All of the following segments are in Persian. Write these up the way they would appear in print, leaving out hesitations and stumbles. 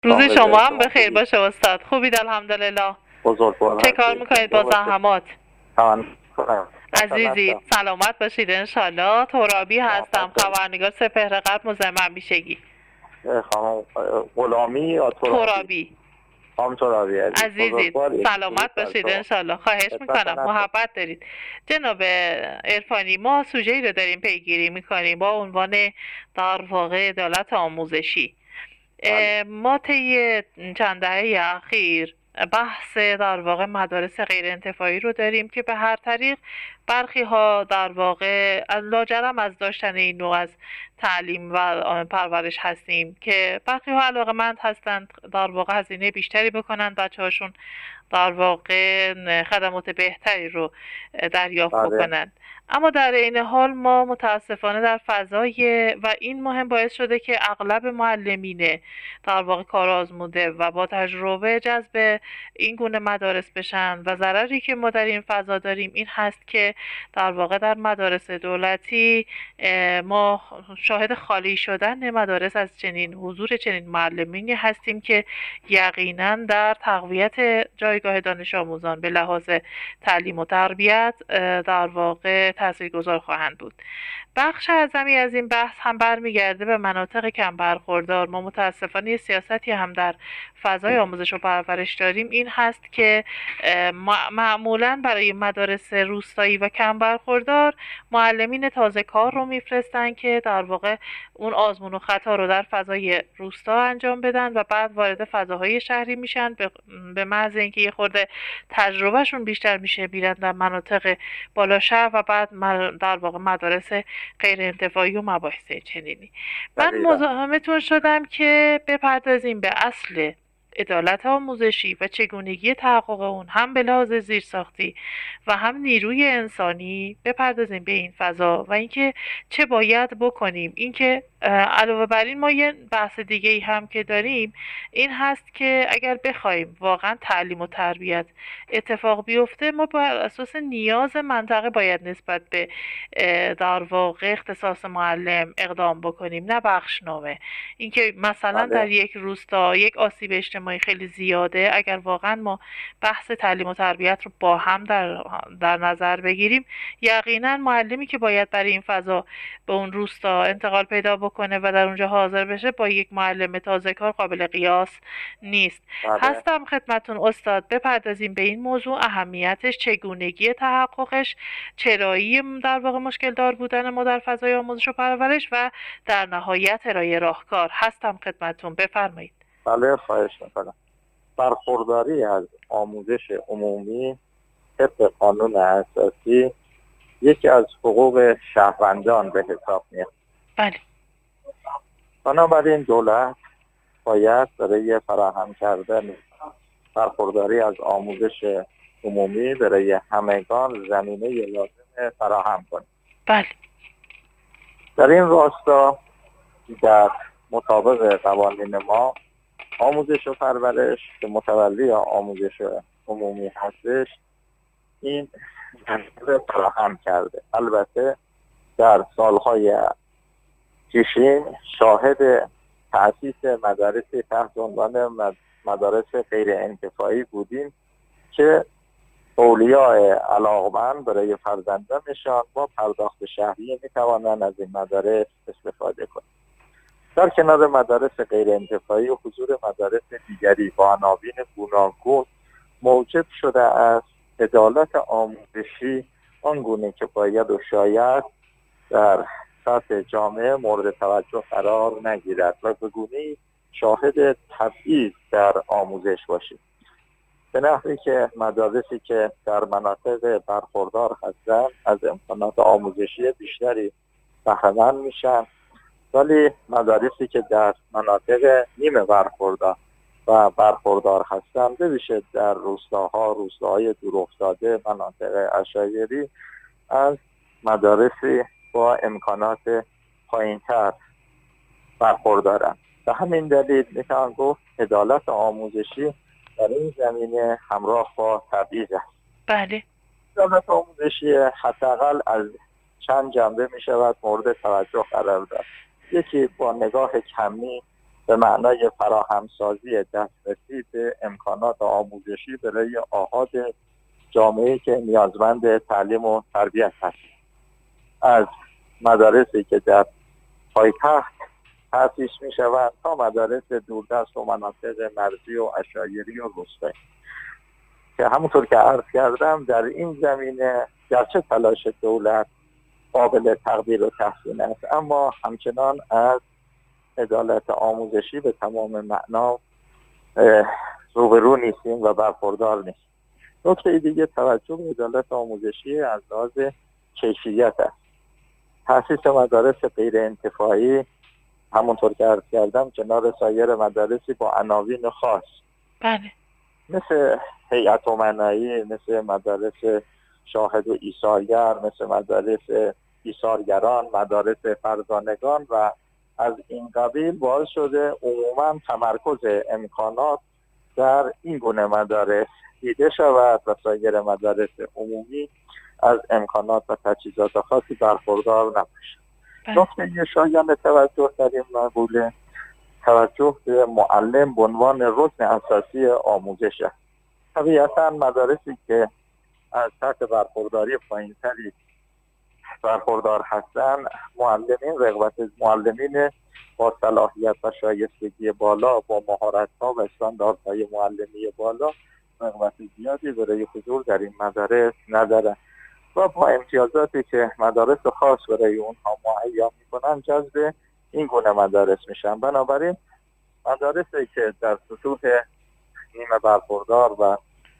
روزی شما هم بخیر باشه استاد. خوبید الحمدلله. بزرگوار چه کار میکنید با زحمات؟ عزیزی سلامت باشید انشالله. ترابی هستم، خبرنگار سپهر قلب مزمن بیشگی. خانم غلامی یا ترابی؟ ترابی عزیزی سلامت باشید انشالله. خواهش میکنم، محبت دارید. جناب عرفانی، ما سوژه‌ای رو داریم پیگیری میکنیم با عنوان در واقع عدالت آموزشی. ما طی چند دهه اخیر بحث در واقع مدارس غیر انتفاعی رو داریم که به هر طریق برخی ها در واقع از لاجرم از داشتن این نوع از تعلیم و پرورش هستیم که برخی ها علاقه‌مند هستند در واقع هزینه بیشتری بکنند بچه هاشون در واقع خدمات بهتری رو دریافت بکنند. اما در این حال ما متاسفانه در فضای و این مهم باعث شده که اغلب معلمین در واقع کار آزموده و با تجربه جذب این گونه مدارس بشن و ضرری که ما در این فضا داریم این هست که در واقع در مدارس دولتی ما شاهد خالی شدن مدارس از چنین حضور چنین معلمینی هستیم که یقینا در تقویت جایگاه دانش آموزان به لحاظ تعلیم و تربیت در واقع تاثیرگذار خواهند بود. بخش اعظمی از این بحث هم برمیگرده به مناطق کم برخوردار. ما متاسفانه سیاستی هم در فضای آموزش و پرورش داریم، این هست که معمولا برای مدارس روستایی و کم برخوردار معلمین تازه کار رو میفرستن که در واقع اون آزمون و خطا رو در فضای روستا انجام بدن و بعد وارد فضاهای شهری میشن. به محض اینکه یه خورده تجربهشون بیشتر میشه میرن در مناطق بالا شهر و بعد در واقع مدارس غیر انتفاعی و مباحث چنینی. من مزاحمتون شدم که بپردازیم به اصل عدالت آموزشی و چگونگی تحقق اون، هم به لحاظ زیرساختی و هم نیروی انسانی بپردازیم به این فضا و اینکه چه باید بکنیم. اینکه علاوه بر این ما یه بحث دیگه ای هم که داریم این هست که اگر بخوایم واقعا تعلیم و تربیت اتفاق بیفته ما بر اساس نیاز منطقه باید نسبت به در واقع اختصاص معلم اقدام بکنیم، نه بخشنامه. اینکه مثلا در یک روستا یک آسیب اجتماعی خیلی زیاده، اگر واقعا ما بحث تعلیم و تربیت رو با هم در نظر بگیریم، یقینا معلمی که باید برای این فضا به اون روستا انتقال پیدا بکنه و در اونجا حاضر بشه با یک معلم تازه کار قابل قیاس نیست. هستم خدمتون استاد بپردازیم به این موضوع، اهمیتش، چگونگی تحققش، چرایی در واقع مشکل دار بودن ما در فضای آموزش و پرورش و در نهایت ارائه راهکار. هستم خدمتون، بفرمایید. بله خواهش میکنم. برخورداری از آموزش عمومی طبق قانون اساسی یکی از حقوق شهروندان به حساب میاد. بله. بنابراین دولت باید برای فراهم کردن برخورداری از آموزش عمومی برای همگان زمینه لازم فراهم کنه. بله. در این راستا در مطابق قوانین ما آموزش و پرورش که متولی آموزش عمومی هستش این زمینه فراهم کرده. البته در سالهای پیشین شاهد تأسیس مدارسی تحت عنوان مدارس غیر انتفاعی بودیم که اولیاء علاقمند برای فرزندانشان با پرداخت شهریه میتوانند از این مدارس استفاده کنند. در کنار مدارس غیر انتفاعی و حضور مدارس دیگری با عناوین گوناگون موجب شده است عدالت آموزشی آنگونه که باید و شاید در سطح جامعه مورد توجه قرار نگیرد و به گونه‌ای شاهد تبعیض در آموزش باشید، به نحوی که مدارسی که در مناطق برخوردار هستند از امکانات آموزشی بیشتری بهره‌مند میشن، ولی مدارسی که در مناطق نیمه برخوردار و برخوردار هستند به ویژه در روستاهای دورافتاده، مناطق عشایری، از مدارسی با امکانات پایین‌تر برخوردارند. به همین دلیل میتوان گفت عدالت آموزشی در این زمینه همراه با تبعیض است. بله. عدالت آموزشی حداقل از چند جنبه میشود مورد توجه قرار داد. یکی با نگاه کمی به معنای فراهمسازی دسترسی به امکانات آموزشی برای آحاد جامعه‌ای که نیازمند تعلیم و تربیت هست، از مدارسی که در پایتخت تأسیس می شوند تا مدارس دوردست و مناطق مرزی و عشایری و روستایی، که همونطور که عرض کردم در این زمینه گرچه تلاش دولت قابل تقدیر و تحسین است، اما همچنان از عدالت آموزشی به تمام معنا روبرو نیستیم و برخوردار نیستیم. نکته دیگه توجه به عدالت آموزشی از لحاظ کیفیت است. تأسیس مدارس غیر انتفاعی همونطور که عرض کردم کنار سایر مدارسی با عناوین خاص، بله، مثل هیئت امنایی، مثل مدارس شاهد و ایثارگر، مثل مدارس ایثارگران، مدارس فرزانگان و از این قبیل، باعث شده عموما تمرکز امکانات در این گونه مدارس دیده شود و سایر مدارس عمومی از امکانات و تجهیزات خاصی برخوردار نباشد. نکته شایان توجه در این مقوله توجه به معلم به عنوان رکن اساسی آموزش است. طبیعتا مدارسی که از سطح برخورداری پایین‌تری برخوردار هستند، معلمین با صلاحیت و شایستگی بالا، با مهارت‌ها و استانداردهای معلمی بالا رغبت زیادی برای حضور در این مدارس ندارند و با امتیازاتی که مدارس خاص برای اونها مهیا میکنن جذب این گونه مدارس میشن. بنابراین مدارسی که در سطوح نیمه برخوردار و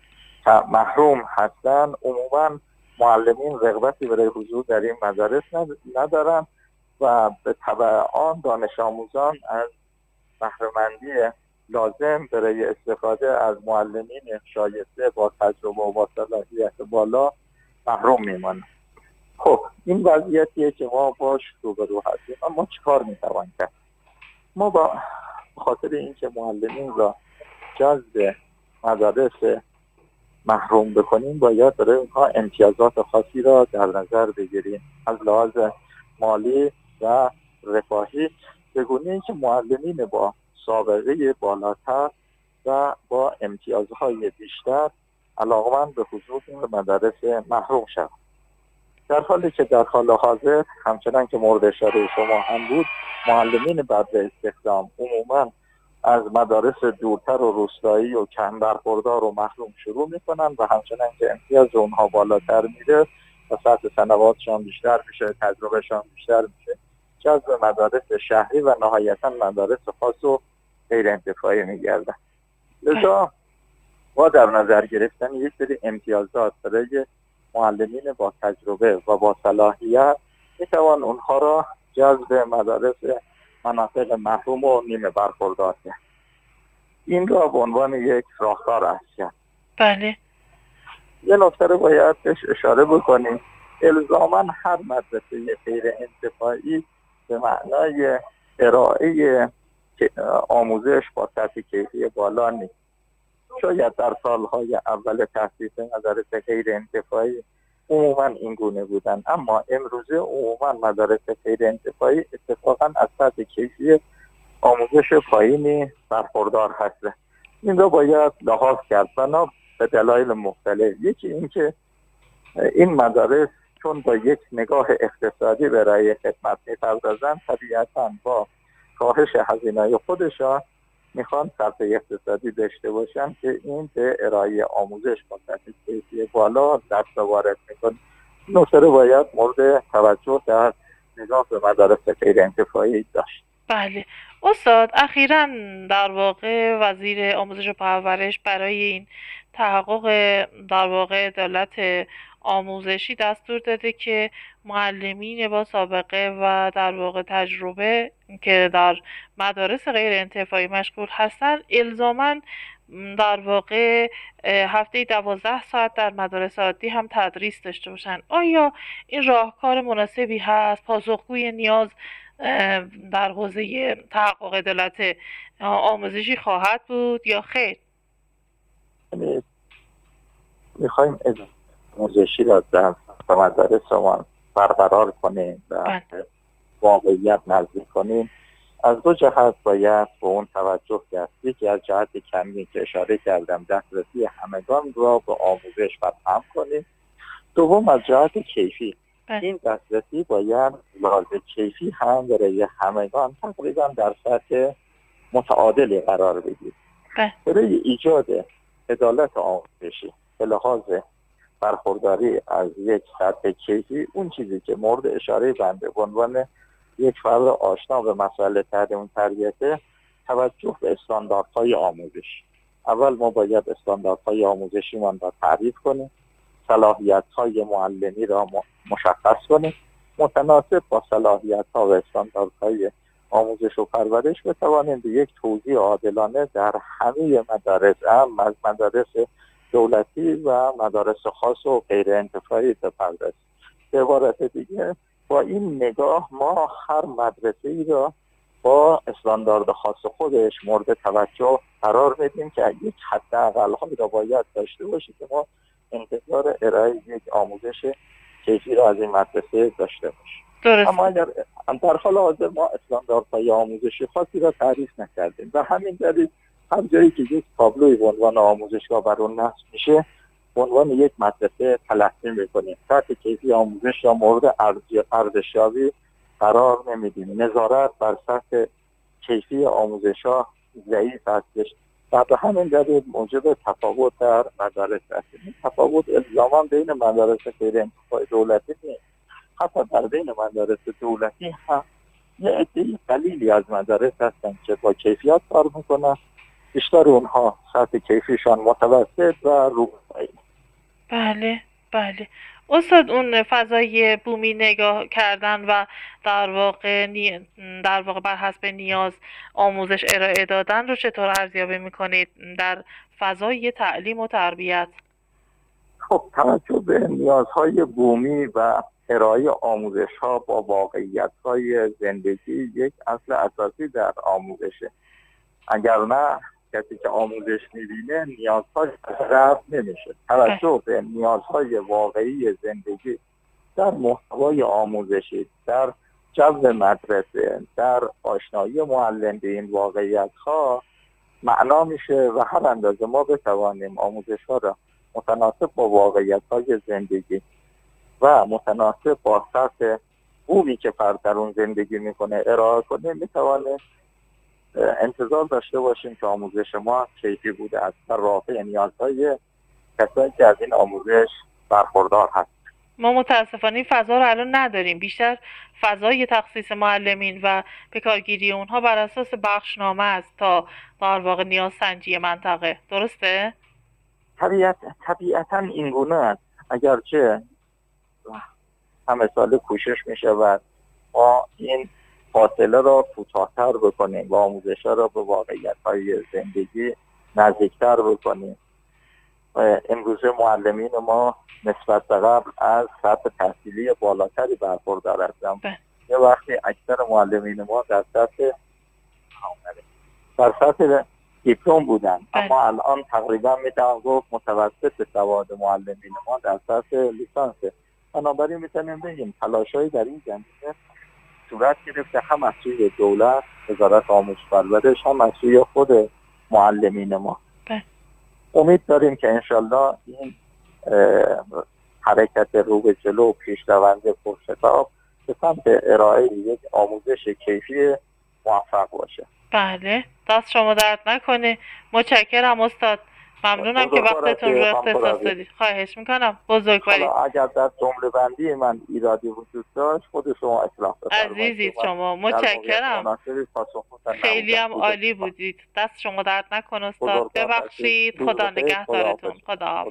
محروم هستن عموما معلمین رغبتی برای حضور در این مدارس ندارن و به تبع آن دانش آموزان از بهره‌مندی لازم برای استفاده از معلمین شایسته با تجربه و با صلاحیت بالا محروم میمانند. خب این وضعیتیه که ما باش روبرو هستیم. اما چیکار میتوان کرد؟ ما با خاطر اینکه معلمین را جذب مدارس محروم بکنیم باید برای اونها امتیازات خاصی را در نظر بگیریم از لحاظ مالی و رفاهی، به گونه‌ای که معلمین با سابقه بالاتر و با امتیازهای بیشتر علاقمند به حضور در مدارس محروم شوند. در حالی که در حال حاضر همچنان که مورد اشاره شما هم بود، معلمین بر استخدام عموما از مدارس دورتر و روستایی و کم برخوردار و محروم شروع میکنن و همچنان که امتیاز اونها بالاتر میره و سطح سنواتشان بیشتر میشه، تجربهشان بیشتر میشه، جذب مدارس شهری و نهایتا مدارس خاص و غیر انتفاعی میگردن. لذا با در نظر گرفتن یک سری امتیازات برای معلمین با تجربه و با صلاحیت میتوان اونها را جذب مدارس مناطق محروم و نیمه برخوردار کرد. این را به عنوان یک راهکار است کرد. بله. یه نکته رو باید بهش اشاره بکنیم. الزاما هر مدرسه غیر انتفاعی به معنای ارائه آموزش با سطح کیفی بالا نیست. شاید در سالهای اول تأسیس مدارس غیر انتفاعی عموما این گونه بودن، اما امروزه عموما مدارس غیر انتفاعی اتفاقا از سطح کیفی آموزش پایینی برخوردار هست. این را باید لحاظ کرد بنا به دلایل مختلف. یکی اینکه این مدارس چون با یک نگاه اقتصادی برای خدمت می‌پردازند، طبیعتاً با کاهش هزینه‌های خودشان میخوان سطح اقتصادی داشته باشن که این به ارائه آموزش با سطح کیفی بالا دست وارد میکنه. نکته رو باید مورد توجه در نگاه به مدارس غیر انتفاعی داشت. بله استاد، اخیراً در واقع وزیر آموزش و پرورش برای این تحقق در واقع عدالت آموزشی دستور داده که معلمین با سابقه و در واقع تجربه که در مدارس غیر انتفاعی مشغول هستند الزاماً در واقع هفته 12 ساعت در مدارس عادی هم تدریس داشته باشن. آیا این راهکار مناسبی هست؟ پاسخگوی نیاز در حوزه تحقق عدالت آموزشی خواهد بود یا خیر؟ میخوایم آموزشی را در مدارس ما برقرار کنیم و واقعیت نزدیک کنیم. از دو جهت باید به اون توجه کرد. یکی از جهت کمی که اشاره کردم، دسترسی همگان را به آموزش فراهم کنیم. دوم از جهت کیفی، این دسترسی باید لحاظ کیفی هم برای همگان تقریبا در سطح متعادلی قرار بگیرد. برای ایجاد عدالت آموزشی به لحاظ برخورداری از یک سطح کیفی، اون چیزی که مورد اشاره بنده به عنوان یک فرد آشنا به مسائل تعلیم و تربیت، توجه به استانداردهای آموزش. اول ما باید استانداردهای آموزشیمان را تعریف کنیم، صلاحیت‌های معلمی را مشخص کنیم، متناسب با صلاحیت‌ها و استانداردهای آموزش و پرورش بتوانیم به یک توزیع عادلانه در همه مدارس، از مدارس دولتی و مدارس خاص و غیر انتفاعی بپردازیم. به عبارت دیگه، با این نگاه ما هر مدرسه‌ای را با استاندارد خاص خودش مورد توجه قرار میدیم که یک حداقل‌هایی را باید داشته باشیم که ما انتظار ارائه یک آموزش کیفی را از این مدرسه داشته باشیم. درست. اما اگر در حال حاضر ما استانداردهای آموزشی خاصی را تعریف نکردیم و همین دلیل هر جایی که یک تابلوی به عنوان آموزشگاه بر اون نصب میشه، به عنوان یک مدرسه تلقی میکنیم. سطح کیفی آموزش را مورد ارزشیابی قرار نمیدیم. نظارت بر سطح کیفی آموزش ها ضعیف هستش و به همین دلیل موجب تفاوت در مدارس هستیم. این تفاوت الزاما بین مدارس غیر انتفاعی دولتی نیست، حتی در بین مدارس دولتی هم یه عده قلیلی از مدارس هستن که با کیفیت کار میکنن، بیشتر اونها سطح کیفیشان متوسط و روبرایی. بله بله. استاد، اون فضای بومی نگاه کردن و در واقع بر حسب نیاز آموزش ارائه دادن رو چطور ارزیابی میکنید در فضای تعلیم و تربیت؟ خب، توجه به نیازهای بومی و ارائه آموزش ها با واقعیت های زندگی یک اصل اساسی در آموزشه. اگر نه، کسی که آموزش میبینه نیازهاش رفع نمیشه. توجه به نیازهای واقعی زندگی در محتوای آموزشی، در جو مدرسه، در آشنایی معلم به این واقعیت ها معنا میشه و هر اندازه ما بتوانیم آموزش ها را متناسب با واقعیت های زندگی و متناسب با سطح بومی که فرد در اون زندگی میکنه ارائه کنه، میتوانه انتظار داشته باشیم که آموزش ما کیفی بوده است و رافع نیازهای کسانی که از این آموزش برخوردار هست. ما متاسفانه این فضا رو الان نداریم. بیشتر فضای تخصیص معلمین و به کارگیری اونها بر اساس بخشنامه است تا در واقع نیاز سنجی منطقه. درسته؟ طبیعتا این گونه است. اگرچه همه ساله کوشش می شود ما این فاصله را کوتاه‌تر بکنیم و آموزش‌ها را به واقعیت‌های زندگی نزدیکتر بکنیم. امروزه معلمین ما نسبت به قبل از سطح تحصیلی بالاتری برخوردار هستند. یه وقتی اکثر معلمین ما در سطح دیپلم بودن، اما الان تقریبا میتوان گفت متوسط سواد معلمین ما در سطح لیسانسه. بنابراین میتونیم بگیم تلاش‌هایی در این زمینه صورت گرفته، هم از سوی دولت، وزارت آموزش و پرورش، هم از سوی خود معلمین ما. امید داریم که انشالله این حرکت رو به جلو و پیشروند پرشتاب به سمت ارائه یک آموزش کیفی موفق باشه. بله، دست شما درد نکنه. متشکرم استاد. ممنونم که وقتتون رو اختصاص دادید. خواهش میکنم. بزرگوارید. اگر در جمله بندی من ایرادی وجود داشت خود شما اصلاح بفرمایید. عزیزید شما. متشکرم. خیلی هم عالی بودید. دست شما درد نکنه استاد. ببخشید. خدا نگهدارتون. خدا حافظ.